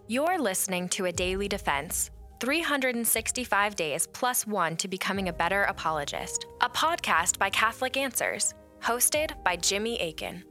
You're listening to A Daily Defense, 365 days plus one to becoming a better apologist, a podcast by Catholic Answers, hosted by Jimmy Akin.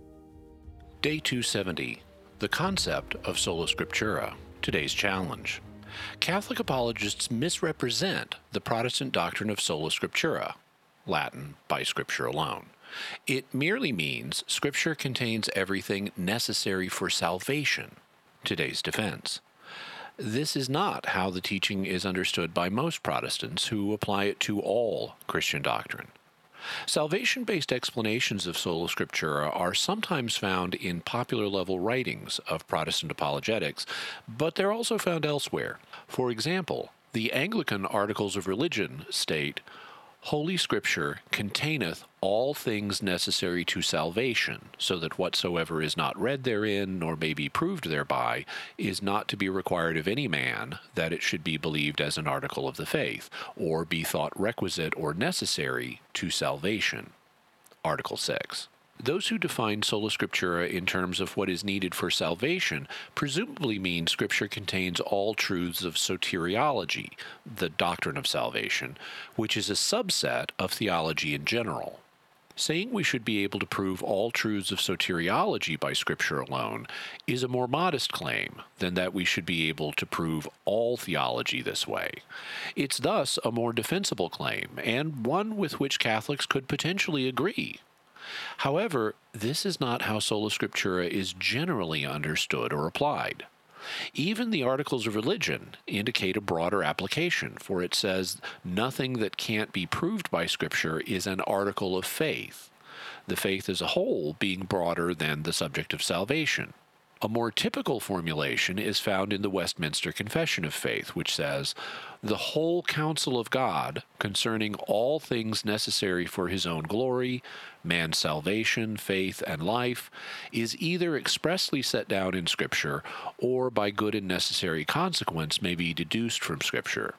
Day 270, the concept of Sola Scriptura, today's challenge. Catholic apologists misrepresent the Protestant doctrine of Sola Scriptura, Latin, by Scripture alone. It merely means Scripture contains everything necessary for salvation, today's defense. This is not how the teaching is understood by most Protestants who apply it to all Christian doctrine. Salvation-based explanations of Sola Scriptura are sometimes found in popular-level writings of Protestant apologetics, but they're also found elsewhere. For example, the Anglican Articles of Religion state, "Holy Scripture containeth all things necessary to salvation, so that whatsoever is not read therein, nor may be proved thereby, is not to be required of any man, that it should be believed as an article of the faith, or be thought requisite or necessary to salvation." Article 6. Those who define Sola Scriptura in terms of what is needed for salvation presumably mean Scripture contains all truths of soteriology, the doctrine of salvation, which is a subset of theology in general. Saying we should be able to prove all truths of soteriology by Scripture alone is a more modest claim than that we should be able to prove all theology this way. It's thus a more defensible claim, and one with which Catholics could potentially agree. However, this is not how Sola Scriptura is generally understood or applied. Even the Articles of Religion indicate a broader application, for it says, "Nothing that can't be proved by Scripture is an article of faith," the faith as a whole being broader than the subject of salvation. A more typical formulation is found in the Westminster Confession of Faith, which says, "The whole counsel of God concerning all things necessary for his own glory, man's salvation, faith, and life, is either expressly set down in Scripture, or by good and necessary consequence may be deduced from Scripture."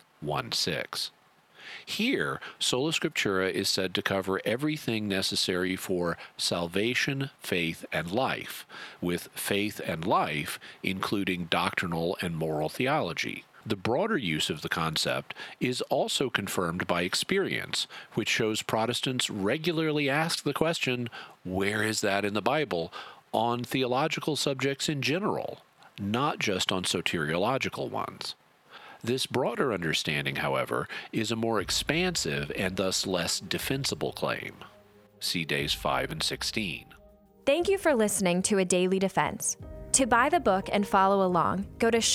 1:6. Here, Sola Scriptura is said to cover everything necessary for salvation, faith, and life, with faith and life including doctrinal and moral theology. The broader use of the concept is also confirmed by experience, which shows Protestants regularly ask the question, "Where is that in the Bible?" on theological subjects in general, not just on soteriological ones. This broader understanding, however, is a more expansive and thus less defensible claim. See Days 5 and 16. Thank you for listening to A Daily Defense. To buy the book and follow along, go to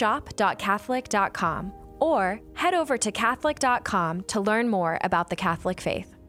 shop.catholic.com or head over to catholic.com to learn more about the Catholic faith.